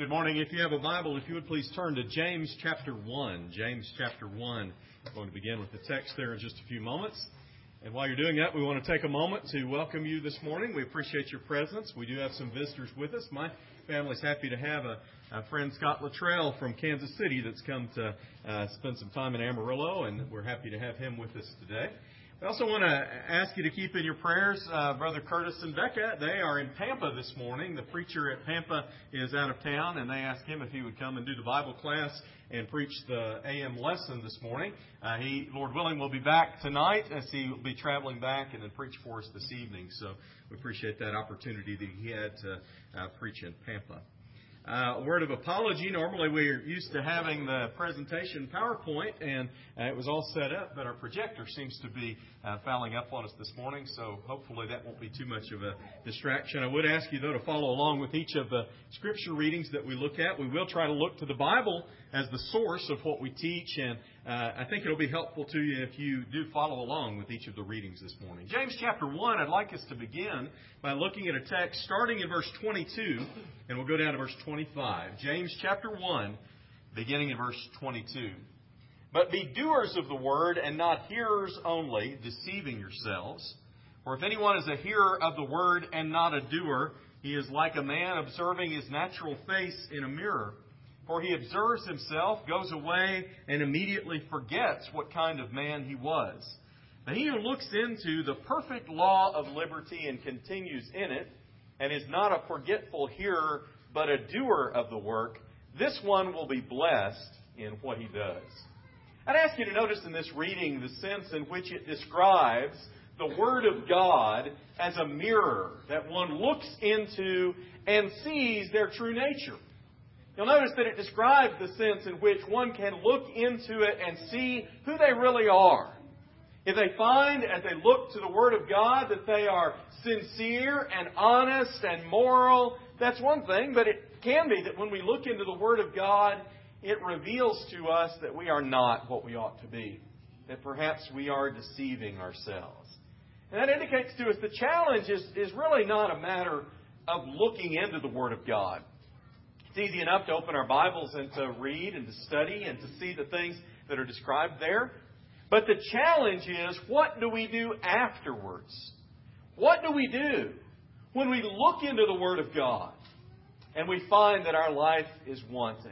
Good morning. If you have a Bible, if you would please turn to James chapter 1. James chapter 1. I'm going to begin with the text there in just a few moments. And while you're doing that, we want to take a moment to welcome you this morning. We appreciate your presence. We do have some visitors with us. My family's happy to have a friend, Scott Luttrell from Kansas City, that's come to spend some time in Amarillo, and we're happy to have him with us today. We also want to ask you to keep in your prayers Brother Curtis and Becca. They are in Pampa this morning. The preacher at Pampa is out of town, and they asked him if he would come and do the Bible class and preach the AM lesson this morning. He, Lord willing, will be back tonight as he will be traveling back and then preach for us this evening. So we appreciate that opportunity that he had to preach in Pampa. A word of apology. Normally we're used to having the presentation PowerPoint, and it was all set up, but our projector seems to be fouling up on us this morning, so hopefully that won't be too much of a distraction. I would ask you, though, to follow along with each of the Scripture readings that we look at. We will try to look to the Bible as the source of what we teach, and I think it'll be helpful to you if you do follow along with each of the readings this morning. James chapter 1, I'd like us to begin by looking at a text starting in verse 22, and we'll go down to verse 25. James chapter 1, beginning in verse 22. But be doers of the word and not hearers only, deceiving yourselves. For if anyone is a hearer of the word and not a doer, he is like a man observing his natural face in a mirror. For he observes himself, goes away, and immediately forgets what kind of man he was. But he who looks into the perfect law of liberty and continues in it, and is not a forgetful hearer, but a doer of the work, this one will be blessed in what he does. I'd ask you to notice in this reading the sense in which it describes the Word of God as a mirror that one looks into and sees their true nature. You'll notice that it describes the sense in which one can look into it and see who they really are. If they find, as they look to the Word of God, that they are sincere and honest and moral, that's one thing. But it can be that when we look into the Word of God, it reveals to us that we are not what we ought to be. That perhaps we are deceiving ourselves. And that indicates to us the challenge is really not a matter of looking into the Word of God. It's easy enough to open our Bibles and to read and to study and to see the things that are described there. But the challenge is, what do we do afterwards? What do we do when we look into the Word of God and we find that our life is wanting?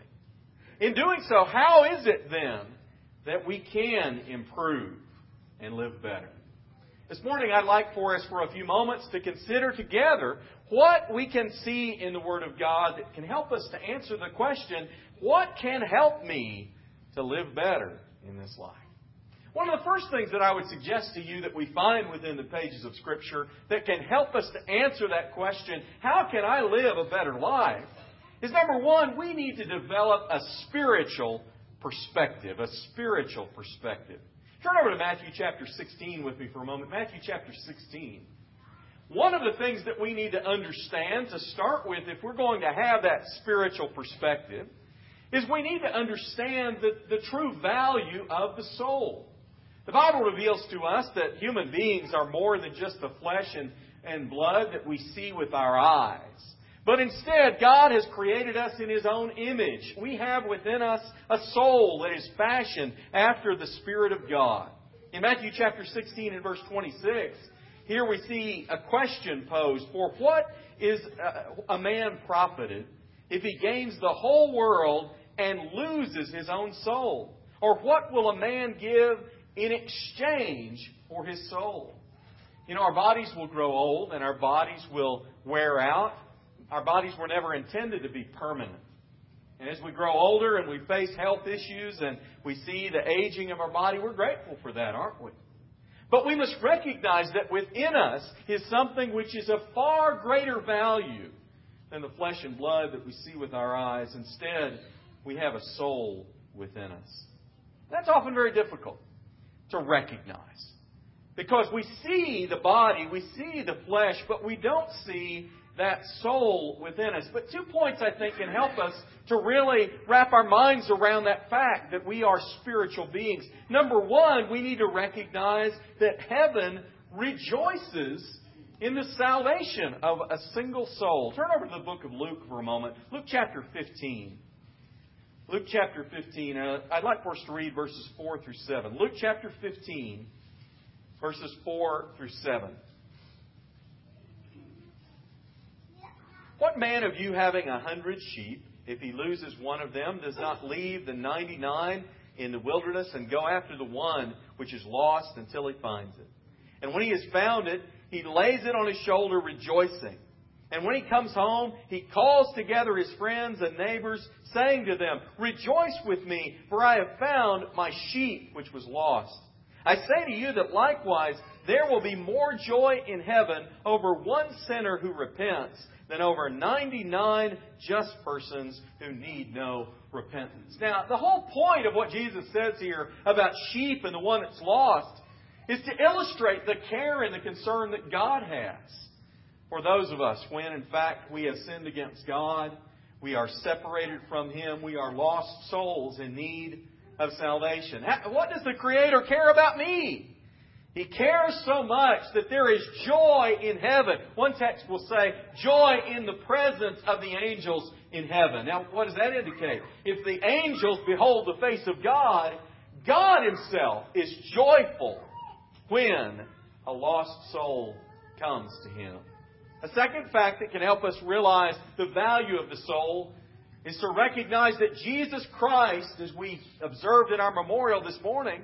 In doing so, how is it then that we can improve and live better? This morning I'd like for us for a few moments to consider together what we can see in the Word of God that can help us to answer the question, what can help me to live better in this life? One of the first things that I would suggest to you that we find within the pages of Scripture that can help us to answer that question, how can I live a better life, is number one, we need to develop a spiritual perspective. A spiritual perspective. Turn over to Matthew chapter 16 with me for a moment. Matthew chapter 16. One of the things that we need to understand to start with, if we're going to have that spiritual perspective, is we need to understand the true value of the soul. The Bible reveals to us that human beings are more than just the flesh and blood that we see with our eyes. But instead, God has created us in His own image. We have within us a soul that is fashioned after the Spirit of God. In Matthew chapter 16 and verse 26, here we see a question posed. For what is a man profited if he gains the whole world and loses his own soul? Or what will a man give in exchange for his soul? You know, our bodies will grow old and our bodies will wear out. Our bodies were never intended to be permanent. And as we grow older and we face health issues and we see the aging of our body, we're grateful for that, aren't we? But we must recognize that within us is something which is of far greater value than the flesh and blood that we see with our eyes. Instead, we have a soul within us. That's often very difficult to recognize. Because we see the body, we see the flesh, but we don't see that soul within us. But 2 points, I think, can help us to really wrap our minds around that fact that we are spiritual beings. Number one, we need to recognize that heaven rejoices in the salvation of a single soul. Turn over to the book of Luke for a moment. Luke chapter 15. Luke chapter 15. I'd like for us to read verses 4 through 7. Luke chapter 15, verses 4 through 7. What man of you having 100 sheep, if he loses one of them, does not leave the 99 in the wilderness and go after the one which is lost until he finds it? And when he has found it, he lays it on his shoulder rejoicing. And when he comes home, he calls together his friends and neighbors, saying to them, "Rejoice with me, for I have found my sheep which was lost." I say to you that likewise there will be more joy in heaven over one sinner who repents than over 99 just persons who need no repentance. Now, the whole point of what Jesus says here about sheep and the one that's lost is to illustrate the care and the concern that God has for those of us when, in fact, we have sinned against God, we are separated from Him, we are lost souls in need of salvation. What does the Creator care about me? He cares so much that there is joy in heaven. One text will say, joy in the presence of the angels in heaven. Now, what does that indicate? If the angels behold the face of God, God Himself is joyful when a lost soul comes to Him. A second fact that can help us realize the value of the soul is to recognize that Jesus Christ, as we observed in our memorial this morning,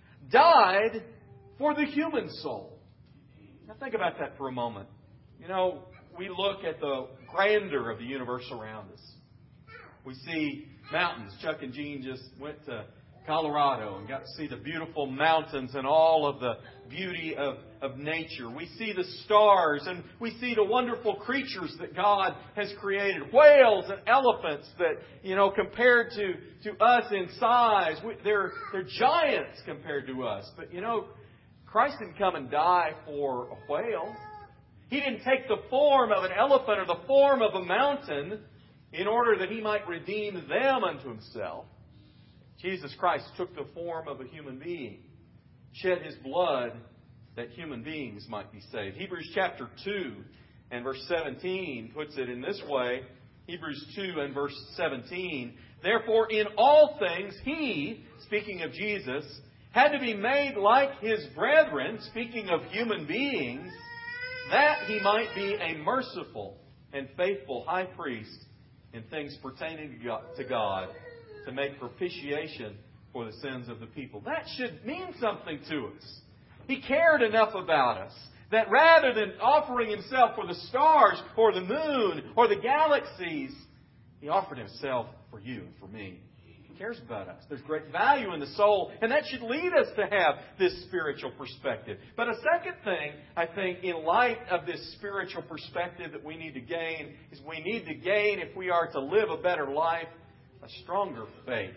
died for the human soul. Now think about that for a moment. You know, we look at the grandeur of the universe around us. We see mountains. Chuck and Jean just went to Colorado and got to see the beautiful mountains and all of the beauty of nature. We see the stars and we see the wonderful creatures that God has created. Whales and elephants that, compared to us in size, they're giants compared to us. But, Christ didn't come and die for a whale. He didn't take the form of an elephant or the form of a mountain in order that He might redeem them unto Himself. Jesus Christ took the form of a human being, shed His blood that human beings might be saved. Hebrews chapter 2 and verse 17 puts it in this way. Hebrews 2 and verse 17. Therefore, in all things, He, speaking of Jesus, had to be made like His brethren, speaking of human beings, that He might be a merciful and faithful high priest in things pertaining to God, to make propitiation for the sins of the people. That should mean something to us. He cared enough about us that rather than offering Himself for the stars or the moon or the galaxies, He offered Himself for you and for me. He cares about us. There's great value in the soul, and that should lead us to have this spiritual perspective. But a second thing, I think, in light of this spiritual perspective that we need to gain, is we need to gain, if we are to live a better life, a stronger faith.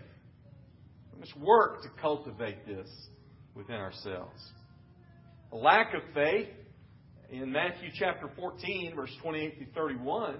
We must work to cultivate this within ourselves. A lack of faith, in Matthew chapter 14, verse 28 through 31,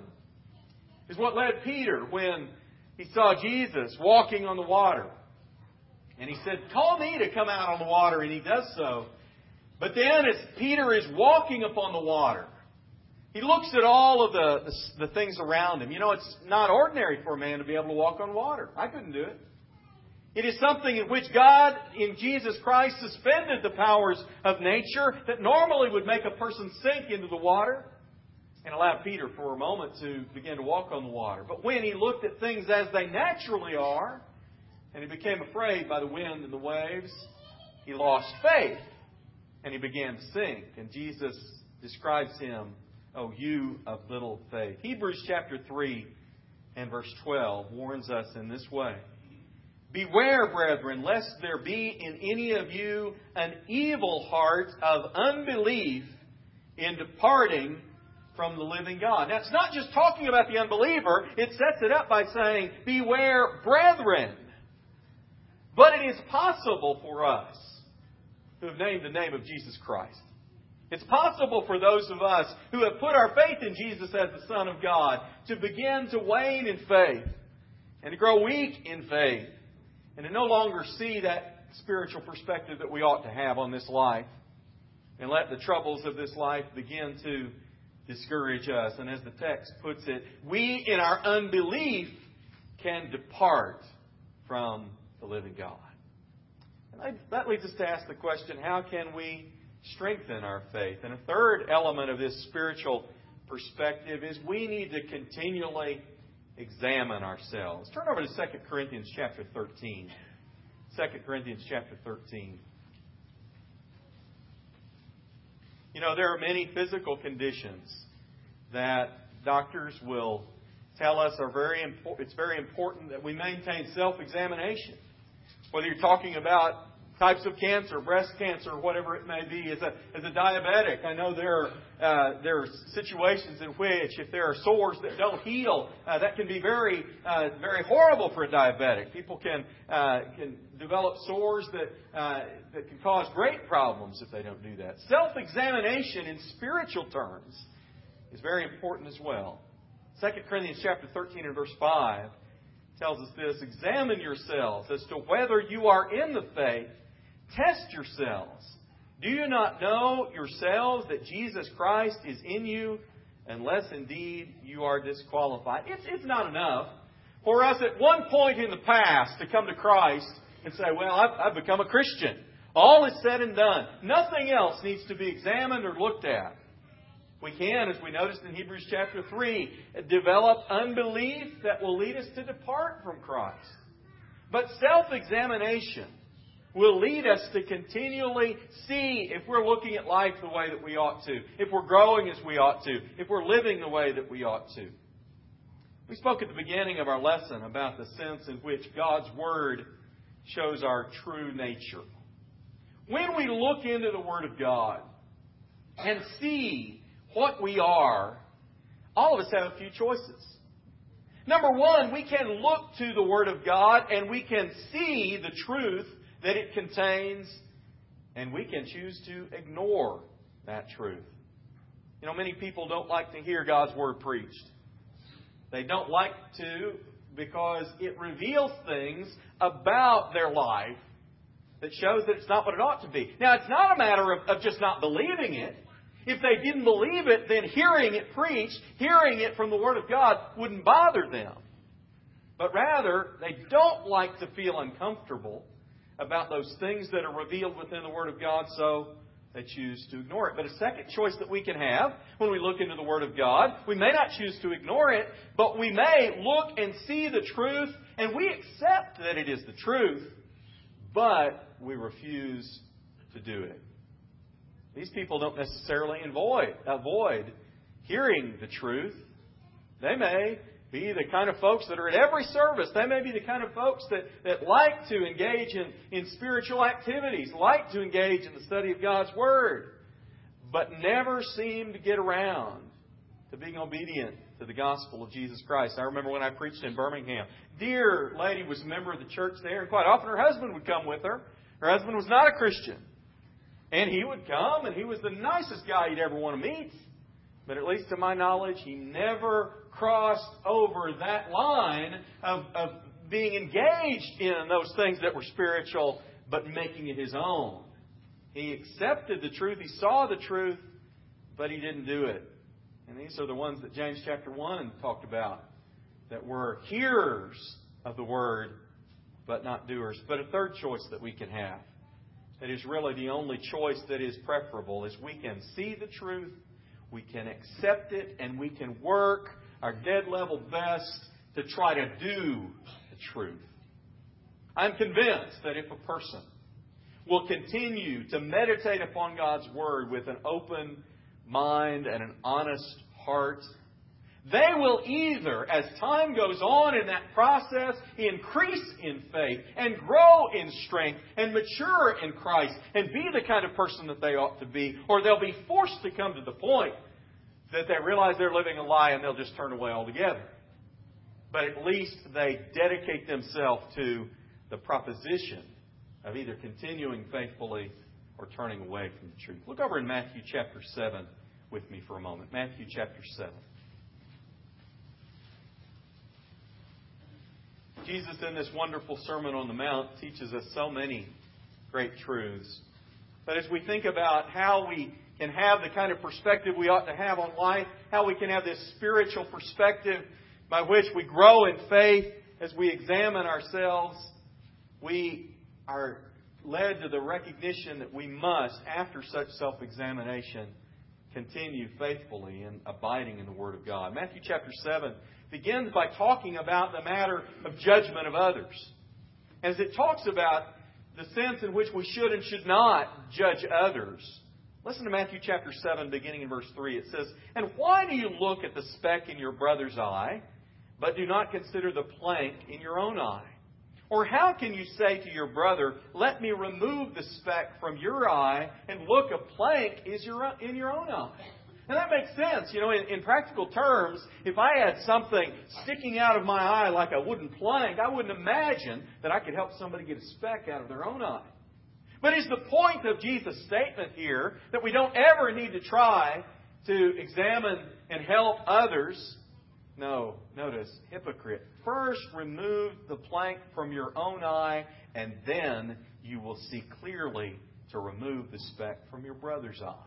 is what led Peter when he saw Jesus walking on the water. And he said, "Call me to come out on the water." And he does so. But then as Peter is walking upon the water, he looks at all of the things around him. It's not ordinary for a man to be able to walk on water. I couldn't do it. It is something in which God, in Jesus Christ, suspended the powers of nature that normally would make a person sink into the water, and allowed Peter for a moment to begin to walk on the water. But when he looked at things as they naturally are, and he became afraid by the wind and the waves, he lost faith, and he began to sink. And Jesus describes him, "Oh, you of little faith." Hebrews chapter 3 and verse 12 warns us in this way. "Beware, brethren, lest there be in any of you an evil heart of unbelief in departing from the living God." Now, it's not just talking about the unbeliever. It sets it up by saying, "Beware, brethren." But it is possible for us who have named the name of Jesus Christ. It's possible for those of us who have put our faith in Jesus as the Son of God to begin to wane in faith and to grow weak in faith and to no longer see that spiritual perspective that we ought to have on this life. and let the troubles of this life begin to discourage us. And as the text puts it, we in our unbelief can depart from the living God. And that leads us to ask the question, how can we strengthen our faith? And a third element of this spiritual perspective is we need to continually examine ourselves. Turn over to 2 Corinthians chapter 13. 2 Corinthians chapter 13. You know, there are many physical conditions that doctors will tell us are very important. It's very important that we maintain self-examination. Whether you're talking about types of cancer, breast cancer, whatever it may be, as a diabetic, I know there are situations in which if there are sores that don't heal, that can be very horrible for a diabetic. People can develop sores that can cause great problems if they don't do that. Self-examination in spiritual terms is very important as well. 2 Corinthians chapter 13 and verse 5 tells us this: examine yourselves as to whether you are in the faith. Test yourselves. Do you not know yourselves that Jesus Christ is in you, unless indeed you are disqualified? It's not enough for us at one point in the past to come to Christ and say, well, I've become a Christian. All is said and done. Nothing else needs to be examined or looked at. We can, as we noticed in Hebrews chapter 3, develop unbelief that will lead us to depart from Christ. But self-examination will lead us to continually see if we're looking at life the way that we ought to, if we're growing as we ought to, if we're living the way that we ought to. We spoke at the beginning of our lesson about the sense in which God's Word shows our true nature. When we look into the Word of God and see what we are, all of us have a few choices. Number one, we can look to the Word of God and we can see the truth that it contains, and we can choose to ignore that truth. You know, many people don't like to hear God's Word preached. They don't like to because it reveals things about their life that shows that it's not what it ought to be. Now, it's not a matter of just not believing it. If they didn't believe it, then hearing it preached, hearing it from the Word of God wouldn't bother them. But rather, they don't like to feel uncomfortable about those things that are revealed within the Word of God, so they choose to ignore it. But a second choice that we can have when we look into the Word of God, we may not choose to ignore it, but we may look and see the truth, and we accept that it is the truth, but we refuse to do it. These people don't necessarily avoid hearing the truth. They may be the kind of folks that are at every service. They may be the kind of folks that like to engage in spiritual activities, like to engage in the study of God's Word, but never seem to get around to being obedient to the gospel of Jesus Christ. I remember when I preached in Birmingham. Dear lady was a member of the church there, and quite often her husband would come with her. Her husband was not a Christian. And he would come, and he was the nicest guy you'd ever want to meet. But at least to my knowledge, he never crossed over that line of being engaged in those things that were spiritual, but making it his own. He accepted the truth. He saw the truth, but he didn't do it. And these are the ones that James chapter 1 talked about, that were hearers of the Word, but not doers. But a third choice that we can have, that is really the only choice that is preferable, is we can see the truth, we can accept it, and we can work our dead level best to try to do the truth. I'm convinced that if a person will continue to meditate upon God's Word with an open mind and an honest heart, they will either, as time goes on in that process, increase in faith and grow in strength and mature in Christ and be the kind of person that they ought to be, or they'll be forced to come to the point that they realize they're living a lie and they'll just turn away altogether. But at least they dedicate themselves to the proposition of either continuing faithfully or turning away from the truth. Look over in Matthew chapter 7 with me for a moment. Matthew chapter 7. Jesus, in this wonderful Sermon on the Mount, teaches us so many great truths. But as we think about how we can have the kind of perspective we ought to have on life, how we can have this spiritual perspective by which we grow in faith as we examine ourselves, we are led to the recognition that we must, after such self-examination, continue faithfully in abiding in the Word of God. Matthew chapter 7 begins by talking about the matter of judgment of others. As it talks about the sense in which we should and should not judge others, listen to Matthew chapter 7, beginning in verse 3. It says, "And why do you look at the speck in your brother's eye, but do not consider the plank in your own eye? Or how can you say to your brother, 'Let me remove the speck from your eye,' and look, a plank is in your own eye?" And that makes sense. In practical terms, if I had something sticking out of my eye like a wooden plank, I wouldn't imagine that I could help somebody get a speck out of their own eye. But is the point of Jesus' statement here that we don't ever need to try to examine and help others? No. Notice, hypocrite. First remove the plank from your own eye, and then you will see clearly to remove the speck from your brother's eye.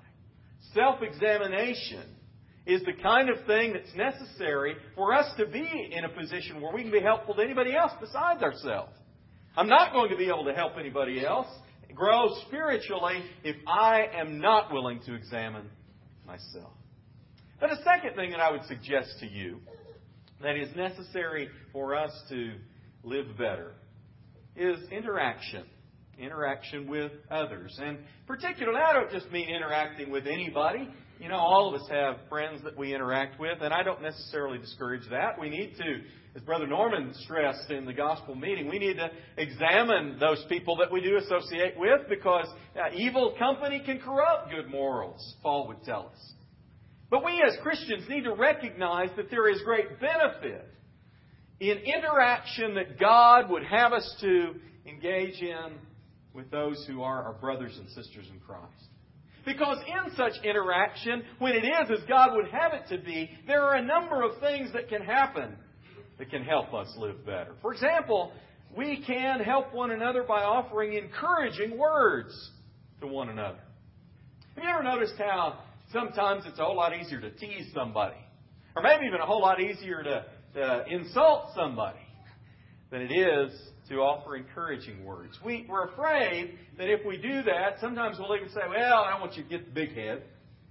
Self-examination is the kind of thing that's necessary for us to be in a position where we can be helpful to anybody else besides ourselves. I'm not going to be able to help anybody else grow spiritually if I am not willing to examine myself. But a second thing that I would suggest to you that is necessary for us to live better is interaction. Interaction with others. And particularly, I don't just mean interacting with anybody. All of us have friends that we interact with, and I don't necessarily discourage that. We need to, as Brother Norman stressed in the gospel meeting, we need to examine those people that we do associate with, because evil company can corrupt good morals, Paul would tell us. But we as Christians need to recognize that there is great benefit in interaction that God would have us to engage in with those who are our brothers and sisters in Christ. Because in such interaction, when it is as God would have it to be, there are a number of things that can happen that can help us live better. For example, we can help one another by offering encouraging words to one another. Have you ever noticed how sometimes it's a whole lot easier to tease somebody, or maybe even a whole lot easier to insult somebody than it is to offer encouraging words? We're afraid that if we do that, sometimes we'll even say, "Well, I don't want you to get the big head."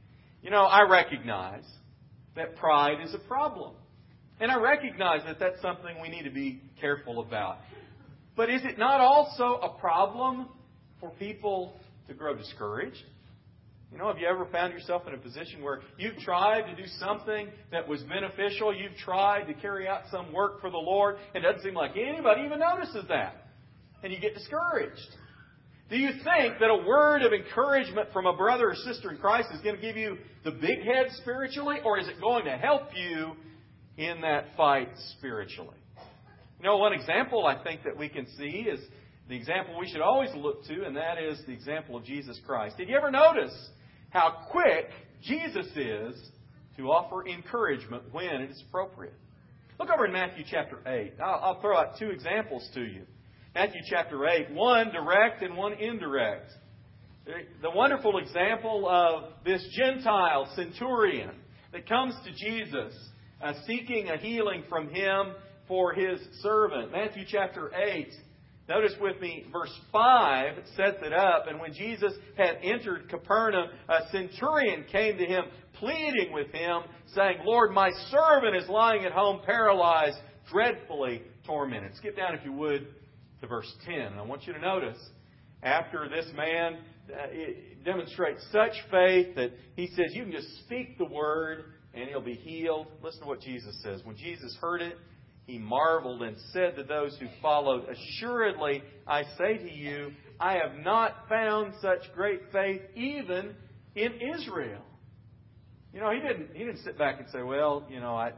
I recognize that pride is a problem. And I recognize that that's something we need to be careful about. But is it not also a problem for people to grow discouraged? Have you ever found yourself in a position where you've tried to do something that was beneficial, you've tried to carry out some work for the Lord, and it doesn't seem like anybody even notices that, and you get discouraged? Do you think that a word of encouragement from a brother or sister in Christ is going to give you the big head spiritually, or is it going to help you in that fight spiritually? One example I think that we can see is the example we should always look to, and that is the example of Jesus Christ. Did you ever notice how quick Jesus is to offer encouragement when it is appropriate? Look over in Matthew chapter 8. I'll throw out two examples to you. Matthew chapter 8, one direct and one indirect. The wonderful example of this Gentile centurion that comes to Jesus seeking a healing from Him for his servant. Matthew chapter 8. Notice with me, verse 5 sets it up. "And when Jesus had entered Capernaum, a centurion came to Him, pleading with Him, saying, 'Lord, my servant is lying at home paralyzed, dreadfully tormented.'" Skip down, if you would, to verse 10. And I want you to notice, after this man demonstrates such faith that he says, "You can just speak the word and he'll be healed." Listen to what Jesus says. "When Jesus heard it, He marveled and said to those who followed, 'Assuredly, I say to you, I have not found such great faith even in Israel.'" He didn't sit back and say, "Well,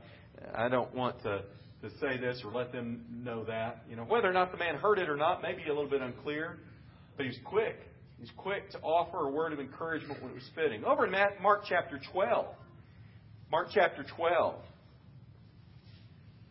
I don't want to say this or let them know that." Whether or not the man heard it or not may be a little bit unclear, but he was quick. He was quick to offer a word of encouragement when it was fitting. Over in Mark chapter 12. Mark chapter 12.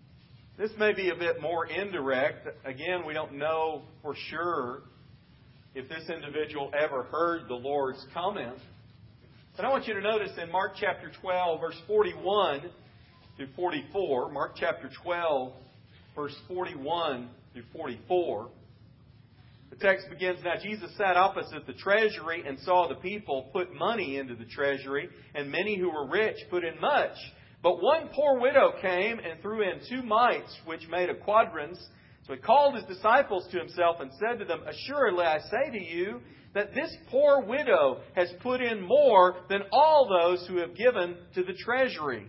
This may be a bit more indirect. Again, we don't know for sure if this individual ever heard the Lord's comment. But I want you to notice in Mark chapter 12, verse 41 through 44, Mark chapter 12, verse 41 through 44, the text begins, "Now Jesus sat opposite the treasury and saw the people put money into the treasury, and many who were rich put in much. But one poor widow came and threw in 2 mites, which made a quadrans. So he called his disciples to himself and said to them, Assuredly I say to you that this poor widow has put in more than all those who have given to the treasury.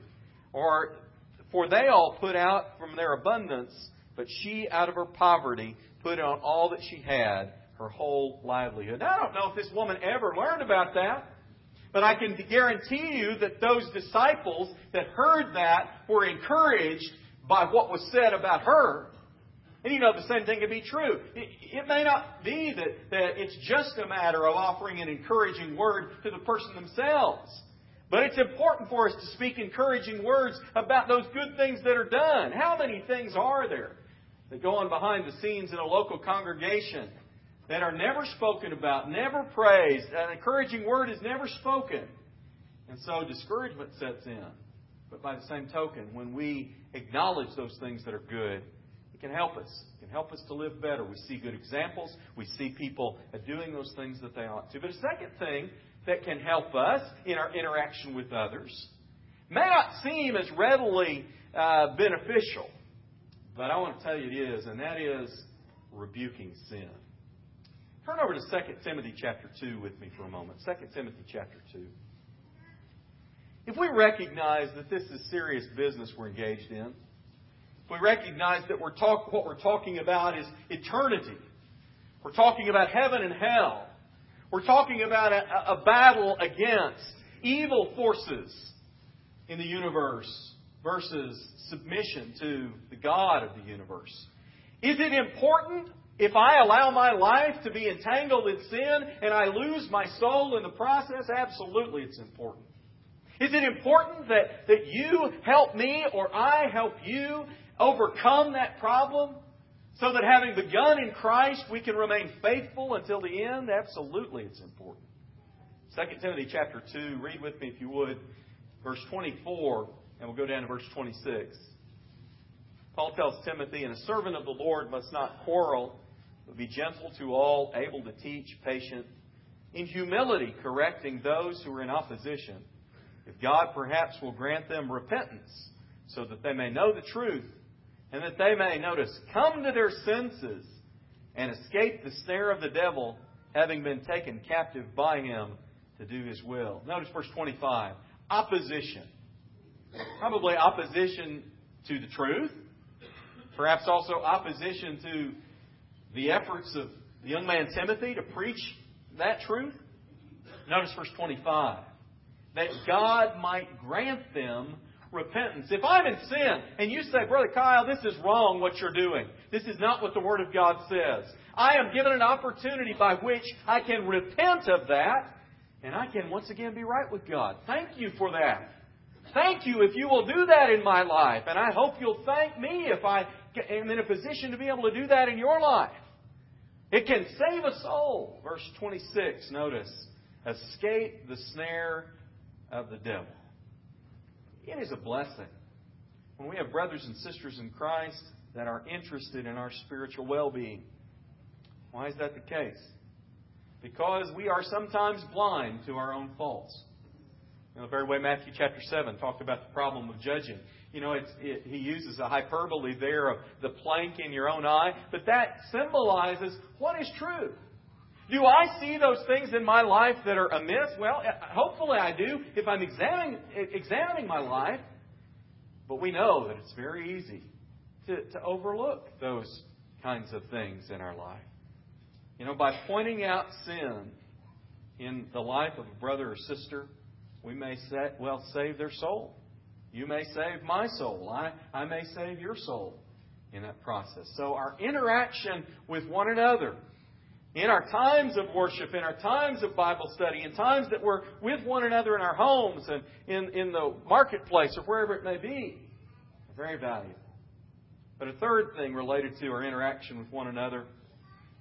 For they all put out from their abundance, but she out of her poverty put on all that she had, her whole livelihood." Now, I don't know if this woman ever learned about that, but I can guarantee you that those disciples that heard that were encouraged by what was said about her. And you know, the same thing can be true. It may not be that it's just a matter of offering an encouraging word to the person themselves. But it's important for us to speak encouraging words about those good things that are done. How many things are there that go on behind the scenes in a local congregation that are never spoken about, never praised? An encouraging word is never spoken. And so discouragement sets in. But by the same token, when we acknowledge those things that are good, it can help us. It can help us to live better. We see good examples. We see people doing those things that they ought to. But a second thing that can help us in our interaction with others may not seem as readily beneficial, but I want to tell you it is, and that is rebuking sin. Turn over to 2 Timothy chapter 2 with me for a moment. 2 Timothy chapter 2. If we recognize that this is serious business we're engaged in, if we recognize that what we're talking about is eternity, we're talking about heaven and hell, we're talking about a battle against evil forces in the universe versus submission to the God of the universe. Is it important if I allow my life to be entangled in sin and I lose my soul in the process? Absolutely, it's important. Is it important that you help me or I help you overcome that problem so that having begun in Christ, we can remain faithful until the end? Absolutely, it's important. 2 Timothy chapter 2, read with me if you would, verse 24, and we'll go down to verse 26. Paul tells Timothy, "And a servant of the Lord must not quarrel, but be gentle to all, able to teach, patient, in humility correcting those who are in opposition, if God perhaps will grant them repentance, so that they may know the truth, and that they may, notice, come to their senses and escape the snare of the devil, having been taken captive by him to do his will." Notice verse 25. Opposition. Probably opposition to the truth. Perhaps also opposition to the efforts of the young man Timothy to preach that truth. Notice verse 25. That God might grant them repentance. If I'm in sin and you say, "Brother Kyle, this is wrong what you're doing. This is not what the Word of God says," I am given an opportunity by which I can repent of that and I can once again be right with God. Thank you for that. Thank you if you will do that in my life. And I hope you'll thank me if I am in a position to be able to do that in your life. It can save a soul. Verse 26, notice. Escape the snare of the devil. It is a blessing when we have brothers and sisters in Christ that are interested in our spiritual well-being. Why is that the case? Because we are sometimes blind to our own faults. In the very way Matthew chapter 7 talked about the problem of judging. You know, he uses a hyperbole there of the plank in your own eye, but that symbolizes what is true. Do I see those things in my life that are amiss? Well, hopefully I do if I'm examining my life. But we know that it's very easy to overlook those kinds of things in our life. You know, by pointing out sin in the life of a brother or sister, we may save their soul. You may save my soul. I may save your soul in that process. So our interaction with one another, in our times of worship, in our times of Bible study, in times that we're with one another in our homes and in the marketplace or wherever it may be, are very valuable. But a third thing related to our interaction with one another,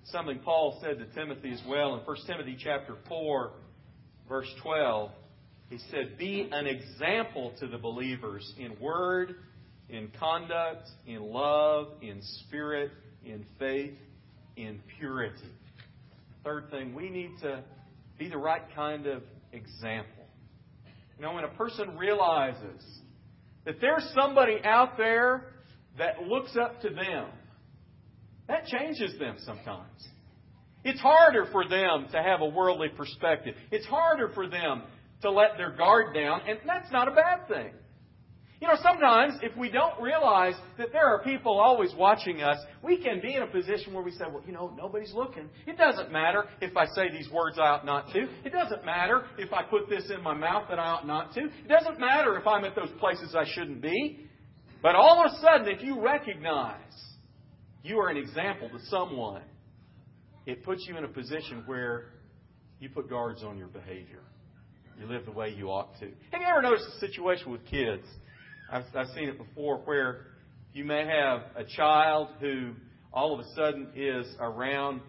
something Paul said to Timothy as well in 1 Timothy chapter 4, verse 12. He said, "Be an example to the believers in word, in conduct, in love, in spirit, in faith, in purity." Third thing, we need to be the right kind of example. You know, when a person realizes that there's somebody out there that looks up to them, that changes them sometimes. It's harder for them to have a worldly perspective. It's harder for them to let their guard down, and that's not a bad thing. You know, sometimes if we don't realize that there are people always watching us, we can be in a position where we say, well, you know, nobody's looking. It doesn't matter if I say these words I ought not to. It doesn't matter if I put this in my mouth that I ought not to. It doesn't matter if I'm at those places I shouldn't be. But all of a sudden, if you recognize you are an example to someone, it puts you in a position where you put guards on your behavior. You live the way you ought to. Have you ever noticed a situation with kids? I've seen it before where you may have a child who all of a sudden is around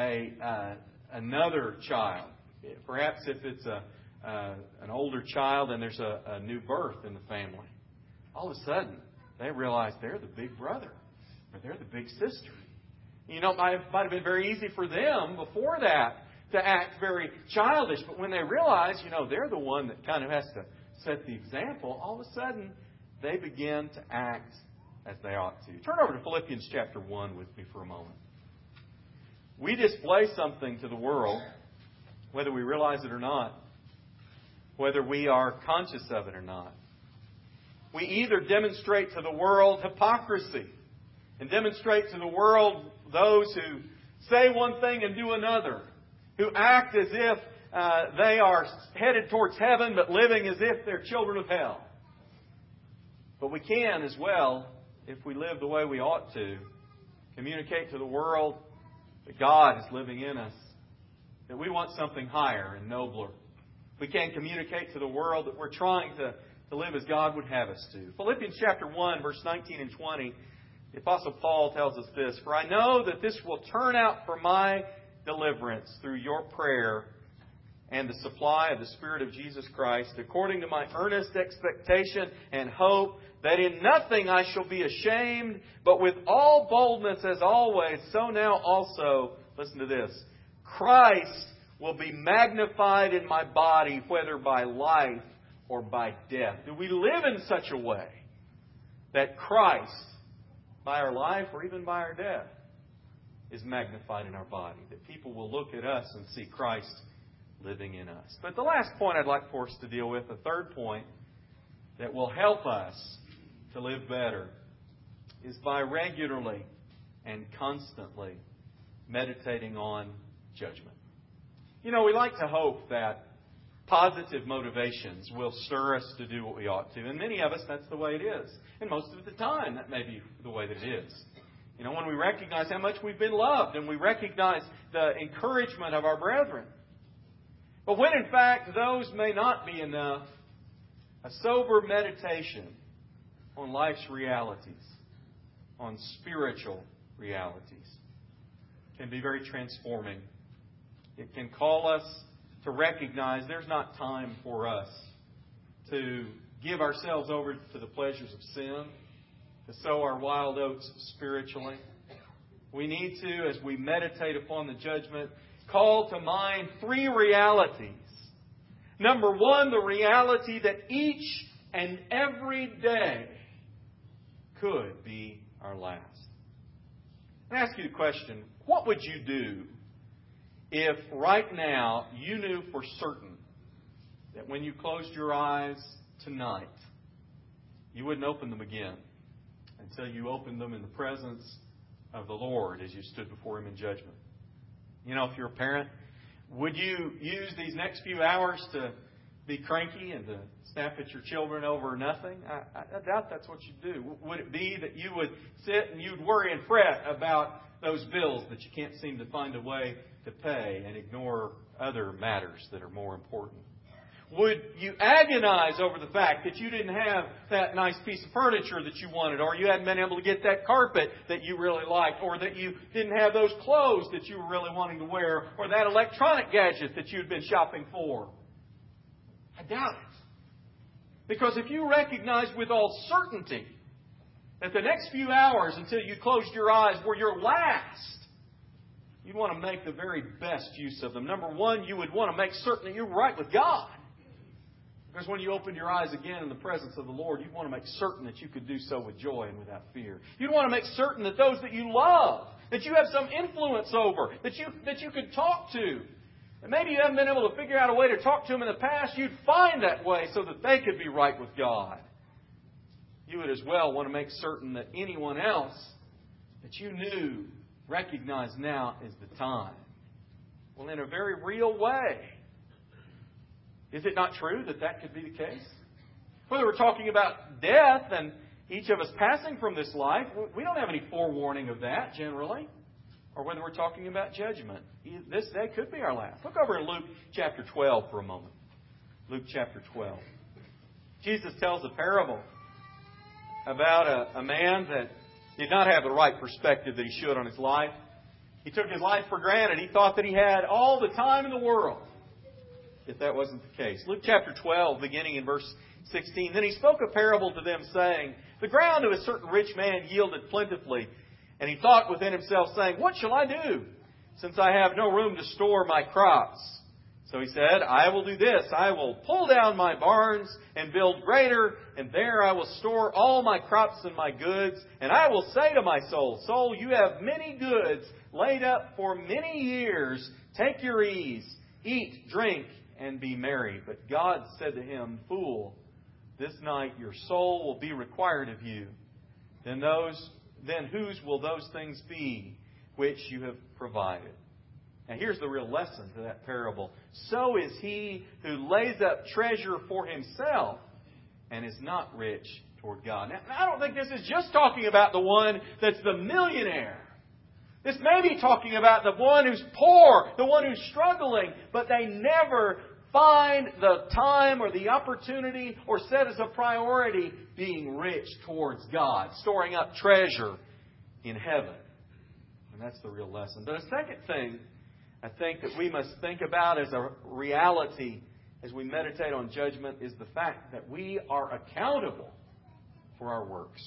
another child. Perhaps if it's an older child and there's a new birth in the family. All of a sudden, they realize they're the big brother or they're the big sister. You know, it might have been very easy for them before that to act very childish. But when they realize, you know, they're the one that kind of has to set the example, all of a sudden they begin to act as they ought to. Turn over to Philippians chapter 1 with me for a moment. We display something to the world, whether we realize it or not, whether we are conscious of it or not. We either demonstrate to the world hypocrisy and demonstrate to the world those who say one thing and do another, who act as if they are headed towards heaven but living as if they're children of hell. But we can as well, if we live the way we ought to, communicate to the world that God is living in us, that we want something higher and nobler. We can communicate to the world that we're trying to live as God would have us to. Philippians chapter 1, verse 19 and 20, the Apostle Paul tells us this, "For I know that this will turn out for my deliverance through your prayer and the supply of the Spirit of Jesus Christ, according to my earnest expectation and hope that in nothing I shall be ashamed, but with all boldness as always, so now also," listen to this, "Christ will be magnified in my body, whether by life or by death." Do we live in such a way that Christ, by our life or even by our death, is magnified in our body? That people will look at us and see Christ living in us. But the last point I'd like for us to deal with, the third point that will help us to live better, is by regularly and constantly meditating on judgment. You know, we like to hope that positive motivations will stir us to do what we ought to. And many of us, that's the way it is. And most of the time, that may be the way that it is. You know, when we recognize how much we've been loved and we recognize the encouragement of our brethren. But when in fact those may not be enough, a sober meditation on life's realities, on spiritual realities, can be very transforming. It can call us to recognize there's not time for us to give ourselves over to the pleasures of sin, to sow our wild oats spiritually. We need to, as we meditate upon the judgment, call to mind three realities. Number one, the reality that each and every day could be our last. I ask you the question, what would you do if right now you knew for certain that when you closed your eyes tonight, you wouldn't open them again until you opened them in the presence of the Lord as you stood before Him in judgment? You know, if you're a parent, would you use these next few hours to be cranky and to snap at your children over nothing? I doubt that's what you'd do. Would it be that you would sit and you'd worry and fret about those bills that you can't seem to find a way to pay and ignore other matters that are more important? Would you agonize over the fact that you didn't have that nice piece of furniture that you wanted, or you hadn't been able to get that carpet that you really liked, or that you didn't have those clothes that you were really wanting to wear, or that electronic gadget that you'd been shopping for? I doubt it. Because if you recognize with all certainty that the next few hours until you closed your eyes were your last, you'd want to make the very best use of them. Number one, you would want to make certain that you're right with God. Because when you open your eyes again in the presence of the Lord, you'd want to make certain that you could do so with joy and without fear. You'd want to make certain that those that you love, that you have some influence over, that you could talk to, and maybe you haven't been able to figure out a way to talk to them in the past, you'd find that way so that they could be right with God. You would as well want to make certain that anyone else that you knew, recognized now is the time. Well, in a very real way. Is it not true that that could be the case? Whether we're talking about death and each of us passing from this life, we don't have any forewarning of that generally. Or whether we're talking about judgment. This day could be our last. Look over in Luke chapter 12 for a moment. Luke chapter 12. Jesus tells a parable about a man that did not have the right perspective that he should on his life. He took his life for granted. He thought that he had all the time in the world. Yet that wasn't the case. Luke chapter 12, beginning in verse 16. Then he spoke a parable to them, saying, The ground of a certain rich man yielded plentifully. And he thought within himself, saying, What shall I do, since I have no room to store my crops? So he said, I will do this. I will pull down my barns and build greater, and there I will store all my crops and my goods. And I will say to my soul, Soul, you have many goods laid up for many years. Take your ease, eat, drink, and be merry. But God said to him, Fool, this night your soul will be required of you. Then whose will those things be which you have provided? Now here's the real lesson to that parable. So is he who lays up treasure for himself and is not rich toward God. Now, I don't think this is just talking about the one that's the millionaire. This may be talking about the one who's poor, the one who's struggling, but they never find the time or the opportunity or set as a priority being rich towards God, storing up treasure in heaven. And that's the real lesson. But a second thing I think that we must think about as a reality as we meditate on judgment is the fact that we are accountable for our works.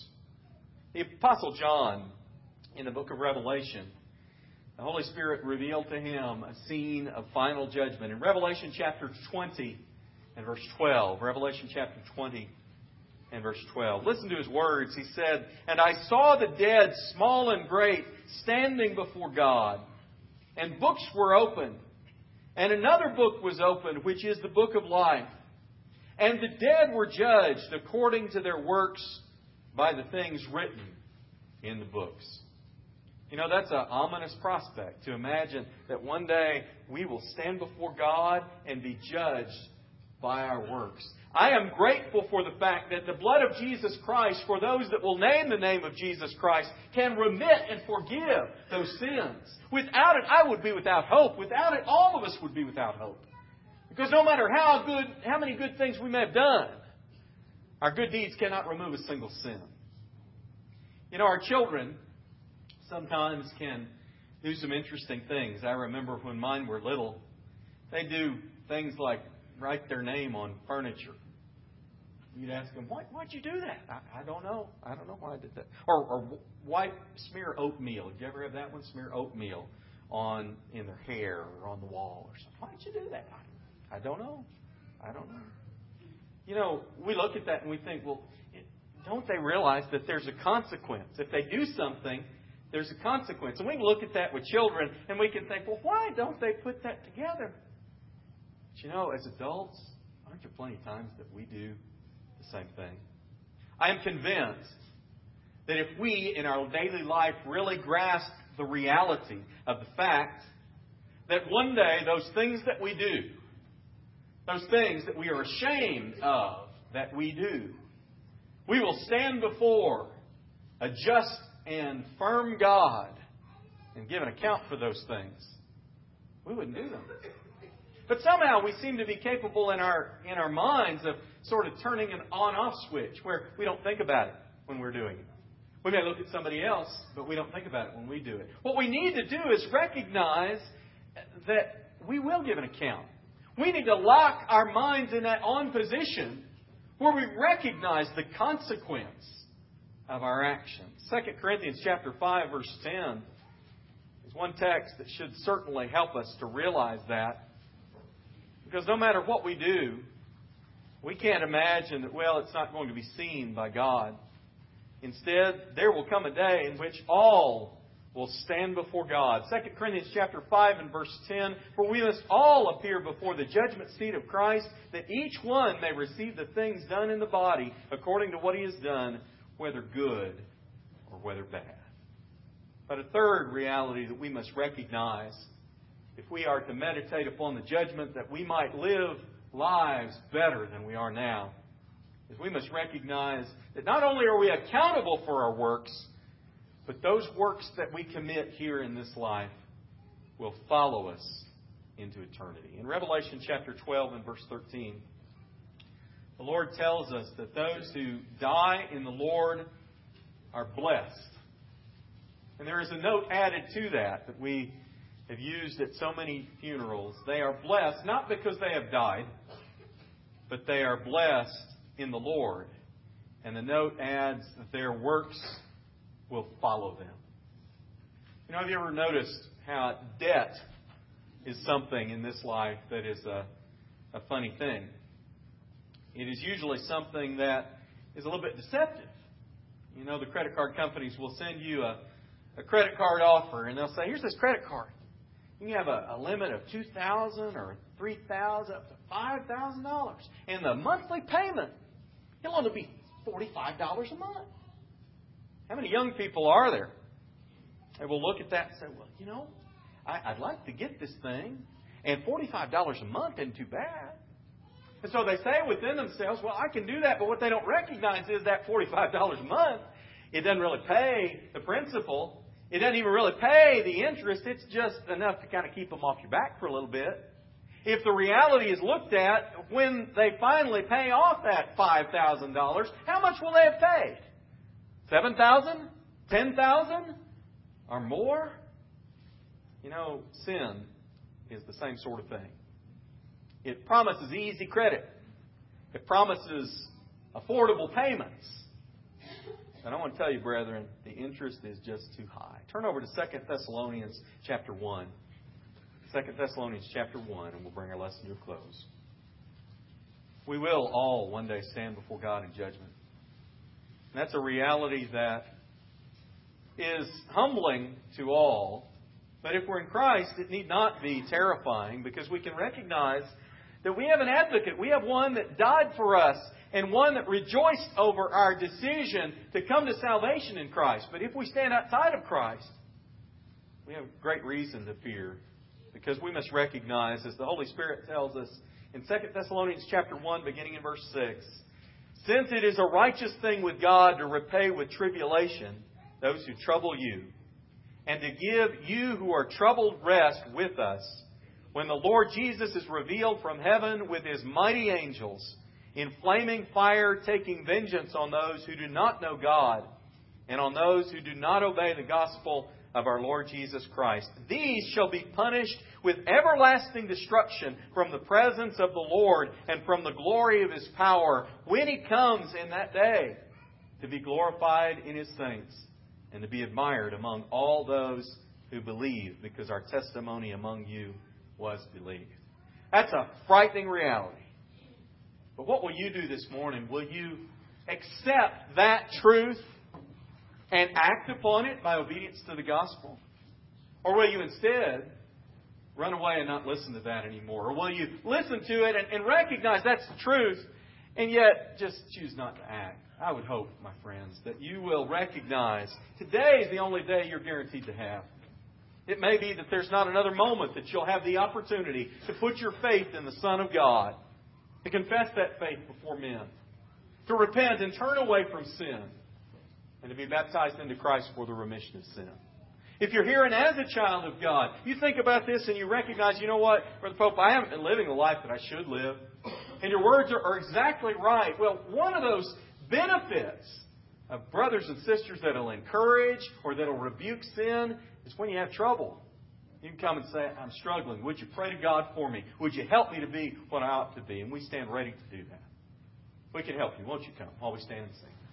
The Apostle John, in the book of Revelation, the Holy Spirit revealed to him a scene of final judgment. In Revelation chapter 20 and verse 12, Revelation chapter 20 and verse 12. Listen to his words. He said, And I saw the dead, small and great, standing before God. And books were opened. And another book was opened, which is the book of life. And the dead were judged according to their works by the things written in the books. You know, that's an ominous prospect to imagine that one day we will stand before God and be judged by our works. I am grateful for the fact that the blood of Jesus Christ, for those that will name the name of Jesus Christ, can remit and forgive those sins. Without it, I would be without hope. Without it, all of us would be without hope. Because no matter how many good things we may have done, our good deeds cannot remove a single sin. You know, our children sometimes can do some interesting things. I remember when mine were little, they do things like write their name on furniture. You'd ask them, why'd you do that? I don't know. I don't know why I did that. Or smear oatmeal. Did you ever have that one? Smear oatmeal in their hair or on the wall or something. Why did you do that? I don't know. I don't know. You know, we look at that and we think, well, don't they realize that there's a consequence? If they do something, there's a consequence. And we can look at that with children and we can think, well, why don't they put that together? But you know, as adults, aren't there plenty of times that we do the same thing? I am convinced that if we, in our daily life, really grasp the reality of the fact that one day those things that we do, those things that we are ashamed of that we do, we will stand before a just and firm God and give an account for those things, we wouldn't do them. But somehow we seem to be capable in our minds of sort of turning an on-off switch where we don't think about it when we're doing it. We may look at somebody else, but we don't think about it when we do it. What we need to do is recognize that we will give an account. We need to lock our minds in that on position where we recognize the consequence of our actions. 2 Corinthians chapter 5, verse 10 is one text that should certainly help us to realize that. Because no matter what we do, we can't imagine that, well, it's not going to be seen by God. Instead, there will come a day in which all will stand before God. 2 Corinthians chapter 5 and verse 10, "For we must all appear before the judgment seat of Christ, that each one may receive the things done in the body according to what he has done, whether good or whether bad." But a third reality that we must recognize, if we are to meditate upon the judgment that we might live lives better than we are now, is we must recognize that not only are we accountable for our works, but those works that we commit here in this life will follow us into eternity. In Revelation chapter 12 and verse 13, the Lord tells us that those who die in the Lord are blessed. And there is a note added to that we have used at so many funerals. They are blessed not because they have died, but they are blessed in the Lord. And the note adds that their works will follow them. You know, have you ever noticed how debt is something in this life that is a funny thing? It is usually something that is a little bit deceptive. You know, the credit card companies will send you a credit card offer, and they'll say, "Here's this credit card. You can have a limit of $2,000 or $3,000 up to $5,000. And the monthly payment, it'll only be $45 a month." How many young people are there? They will look at that and say, "Well, you know, I'd like to get this thing, and $45 a month isn't too bad." And so they say within themselves, "Well, I can do that," but what they don't recognize is that $45 a month, it doesn't really pay the principal. It doesn't even really pay the interest. It's just enough to kind of keep them off your back for a little bit. If the reality is looked at, when they finally pay off that $5,000, how much will they have paid? $7,000? $10,000? Or more? You know, sin is the same sort of thing. It promises easy credit. It promises affordable payments. And I want to tell you, brethren, the interest is just too high. Turn over to 2 Thessalonians chapter 1. 2 Thessalonians chapter 1, and we'll bring our lesson to a close. We will all one day stand before God in judgment. And that's a reality that is humbling to all. But if we're in Christ, it need not be terrifying, because we can recognize that we have an advocate. We have one that died for us, and one that rejoiced over our decision to come to salvation in Christ. But if we stand outside of Christ, we have great reason to fear, because we must recognize, as the Holy Spirit tells us in 2 Thessalonians chapter 1, beginning in verse 6, "Since it is a righteous thing with God to repay with tribulation those who trouble you, and to give you who are troubled rest with us, when the Lord Jesus is revealed from heaven with His mighty angels, in flaming fire, taking vengeance on those who do not know God, and on those who do not obey the gospel of our Lord Jesus Christ. These shall be punished with everlasting destruction from the presence of the Lord and from the glory of His power, when He comes in that day to be glorified in His saints and to be admired among all those who believe, because our testimony among you was believed." That's a frightening reality. But what will you do this morning? Will you accept that truth and act upon it by obedience to the gospel? Or will you instead run away and not listen to that anymore? Or will you listen to it and recognize that's the truth, and yet just choose not to act? I would hope, my friends, that you will recognize today is the only day you're guaranteed to have. It may be that there's not another moment that you'll have the opportunity to put your faith in the Son of God, to confess that faith before men, to repent and turn away from sin, and to be baptized into Christ for the remission of sin. If you're hearing as a child of God, you think about this and you recognize, you know what, Brother Pope, I haven't been living the life that I should live. And your words are exactly right. Well, one of those benefits of brothers and sisters that will encourage or that will rebuke sin is when you have trouble. You can come and say, I'm struggling. Would you pray to God for me? Would you help me to be what I ought to be? And we stand ready to do that. We can help you. Won't you come while we stand and sing?